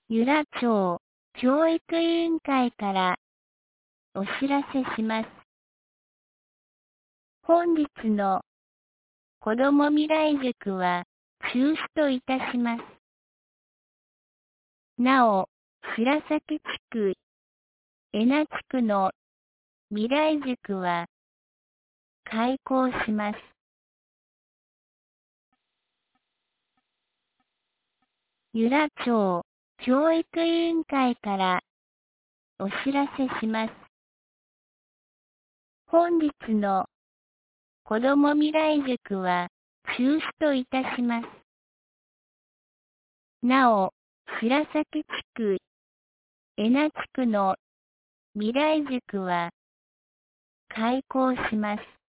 由良町教育委員会からお知らせします。本日の子ども未来塾は中止といたします。なお、白崎地区、江名地区の未来塾は開校します。由良町教育委員会からお知らせします。本日の子ども未来塾は中止といたします。なお、白崎地区、江名地区の未来塾は開校します。